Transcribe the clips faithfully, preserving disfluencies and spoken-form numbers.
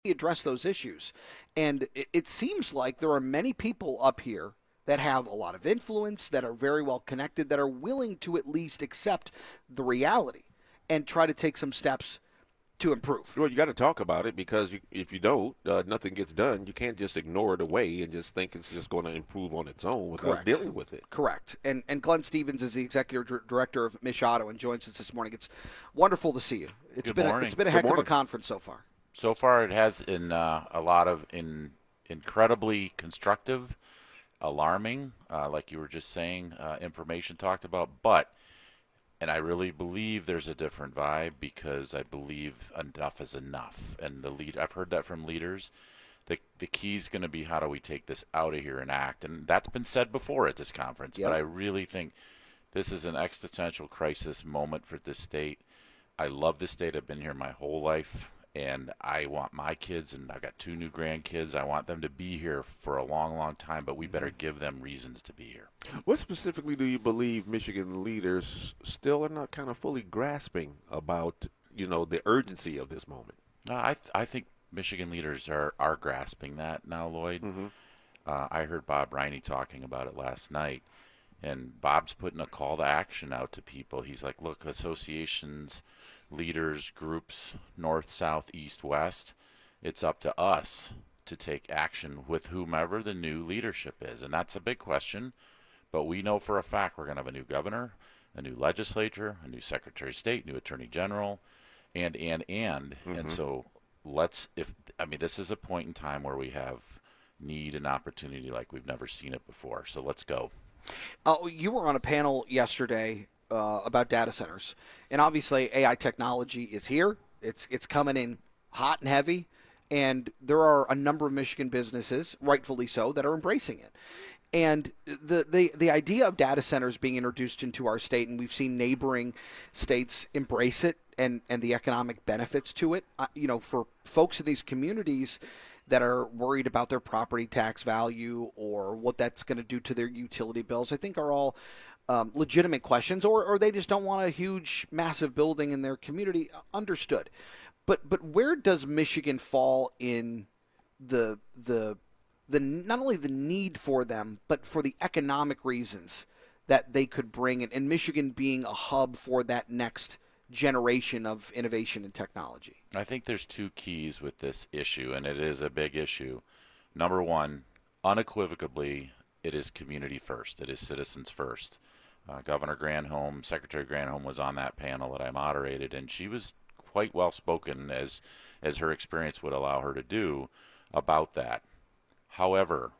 address those issues. And it, it seems like there are many people up here that have a lot of influence, that are very well connected, that are willing to at least accept the reality and try to take some steps to improve. Well, you got to talk about it because you, if you don't, uh, nothing gets done. You can't just ignore it away and just think it's just going to improve on its own without Correct. dealing with it. Correct. And and Glenn Stevens is the executive dir- director of Mish Auto and joins us this morning. It's wonderful to see you. It's Good been a, morning. it's been a Good heck of a morning. conference so far. So far, it has in uh, a lot of in incredibly constructive, alarming, uh, like you were just saying, uh, information talked about. But, and I really believe there's a different vibe because I believe enough is enough. And the lead, I've heard that from leaders. The the key is going to be how do we take this out of here and act. And that's been said before at this conference. Yep. But I really think this is an existential crisis moment for this state. I love this state. I've been here my whole life, and I want my kids, and I've got two new grandkids. I want them to be here for a long, long time, but we better give them reasons to be here. What specifically do you believe Michigan leaders still are not kind of fully grasping about, you know, the urgency of this moment? Uh, I th- I think Michigan leaders are, are grasping that now, Lloyd. Mm-hmm. Uh, I heard Bob Riney talking about it last night, and Bob's putting a call to action out to people. He's like, look, associations, leaders, groups, north, south, east, west, it's up to us to take action with whomever the new leadership is. And that's a big question, but we know for a fact we're going to have a new governor, a new legislature, a new secretary of state, new attorney general, and, and, and. Mm-hmm. And so let's, if, I mean, this is a point in time where we have need and opportunity like we've never seen it before. So let's go. Oh, you were on a panel yesterday uh, about data centers, and obviously A I technology is here. It's it's coming in hot and heavy, and there are a number of Michigan businesses, rightfully so, that are embracing it. And the, the the idea of data centers being introduced into our state, and we've seen neighboring states embrace it, and, and the economic benefits to it. Uh, you know, for folks in these communities that are worried about their property tax value or what that's going to do to their utility bills, I think are all um, legitimate questions, or, or they just don't want a huge, massive building in their community. Understood. But but where does Michigan fall in the the the not only the need for them, but for the economic reasons that they could bring, and, and Michigan being a hub for that next generation of innovation and technology? I think there's two keys with this issue, and it is a big issue. Number one, unequivocally, it is community first. It is citizens first. Uh, Governor Granholm, Secretary Granholm was on that panel that I moderated, and she was quite well spoken, as as her experience would allow her to do, about that. However,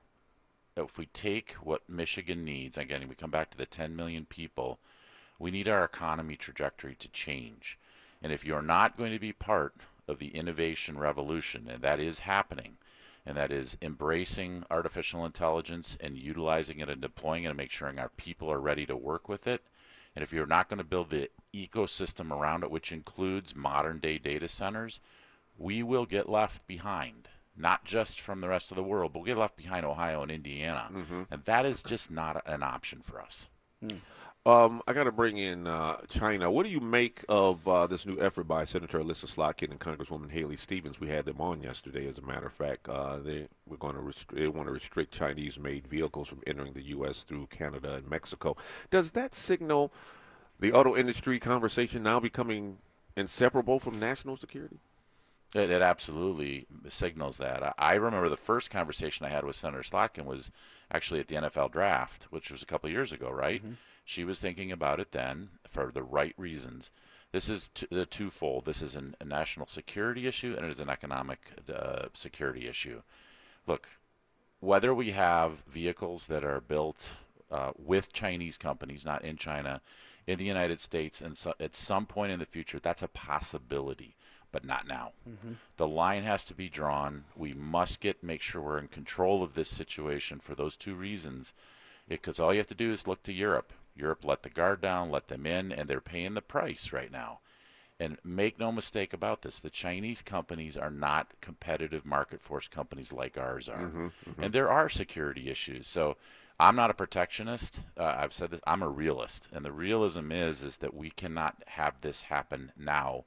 if we take what Michigan needs, again, we come back to the ten million people, we need our economy trajectory to change. And if you're not going to be part of the innovation revolution, and that is happening, and that is embracing artificial intelligence and utilizing it and deploying it and make sure our people are ready to work with it, and if you're not going to build the ecosystem around it, which includes modern day data centers, we will get left behind. Not just from the rest of the world, but we'll get left behind Ohio and Indiana. Mm-hmm. And that is just not an option for us. Mm. Um, I got to bring in uh, China. What do you make of uh, this new effort by Senator Alyssa Slotkin and Congresswoman Haley Stevens? We had them on yesterday, as a matter of fact. Uh, they we're going to rest- they want to restrict Chinese-made vehicles from entering the U S through Canada and Mexico. Does that signal the auto industry conversation now becoming inseparable from national security? It, it absolutely signals that. I, I remember the first conversation I had with Senator Slotkin was actually at the N F L draft, which was a couple of years ago, right? Mm-hmm. She was thinking about it then for the right reasons. This is t- the twofold. This is an, a national security issue, and it is an economic uh, security issue. Look, whether we have vehicles that are built uh, with Chinese companies, not in China, in the United States, and so at some point in the future, that's a possibility, but not now. Mm-hmm. The line has to be drawn. We must get make sure we're in control of this situation for those two reasons, because all you have to do is look to Europe. Europe let the guard down, let them in, and they're paying the price right now. And make no mistake about this, the Chinese companies are not competitive market force companies like ours are. Mm-hmm, mm-hmm. And there are security issues. So I'm not a protectionist. Uh, I've said this. I'm a realist. And the realism is, is that we cannot have this happen now.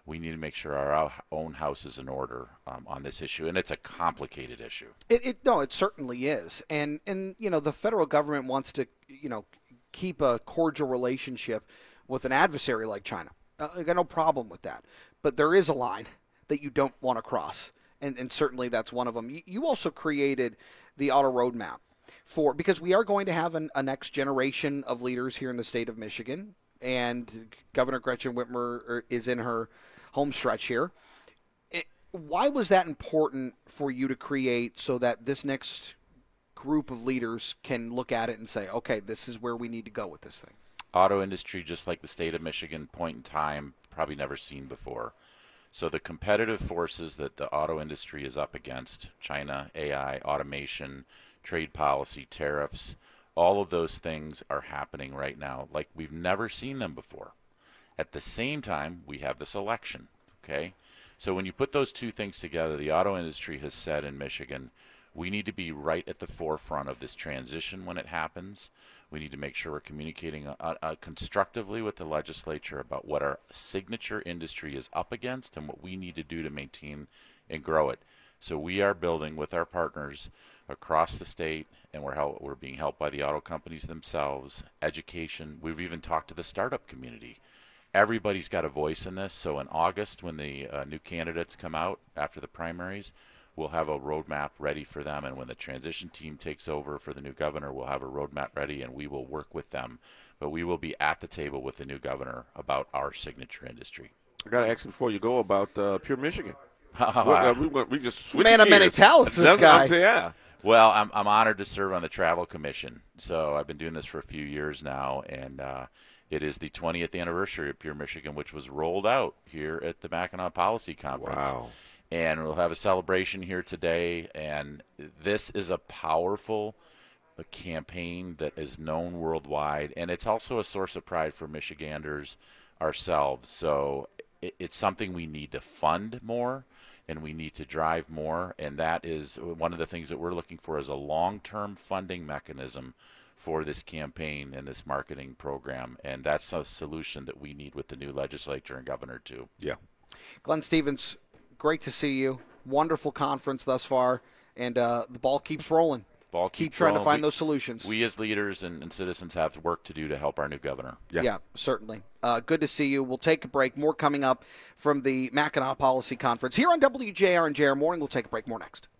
we need to make sure our own house is in order um, on this issue, and it's a complicated issue. It, it no, it certainly is, and and you know the federal government wants to you know keep a cordial relationship with an adversary like China. Uh, I got no problem with that, but there is a line that you don't want to cross, and and certainly that's one of them. You, you also created the auto roadmap for because we are going to have an, a next generation of leaders here in the state of Michigan, and Governor Gretchen Whitmer is in her home stretch here. It, why was that important for you to create so that this next group of leaders can look at it and say, okay, this is where we need to go with this thing? Auto industry, just like the state of Michigan, point in time, probably never seen before. So the competitive forces that the auto industry is up against, China, A I, automation, trade policy, tariffs, all of those things are happening right now like we've never seen them before. At the same time, we have this election, okay? So when you put those two things together, the auto industry has said in Michigan, we need to be right at the forefront of this transition when it happens. We need to make sure we're communicating uh, uh, constructively with the legislature about what our signature industry is up against and what we need to do to maintain and grow it. So we are building with our partners across the state, and we're help, we're being helped by the auto companies themselves, education. We've even talked to the startup community. Everybody's got a voice in this. So in August, when the uh, new candidates come out after the primaries, we'll have a roadmap ready for them. And when the transition team takes over for the new governor, we'll have a roadmap ready, and we will work with them. But we will be at the table with the new governor about our signature industry. I got to ask you before you go about uh, Pure Michigan. uh, we, we just switch Man of many talents, this That's guy. What I'm saying, yeah. Well, I'm I'm honored to serve on the Travel Commission. So I've been doing this for a few years now, and uh, it is the twentieth anniversary of Pure Michigan, which was rolled out here at the Mackinac Policy Conference. Wow. And we'll have a celebration here today, and this is a powerful a campaign that is known worldwide, and it's also a source of pride for Michiganders ourselves. So it, it's something we need to fund more, and we need to drive more, and that is one of the things that we're looking for is a long-term funding mechanism for this campaign and this marketing program, and that's a solution that we need with the new legislature and governor too. Yeah. Glenn Stevens, great to see you. Wonderful conference thus far, and uh, the ball keeps rolling. Ball Keep keeps trying rolling. to find we, those solutions. We as leaders and, and citizens have work to do to help our new governor. Yeah, yeah certainly. Uh, good to see you. We'll take a break. More coming up from the Mackinac Policy Conference here on W J R and J R Morning. We'll take a break. More next.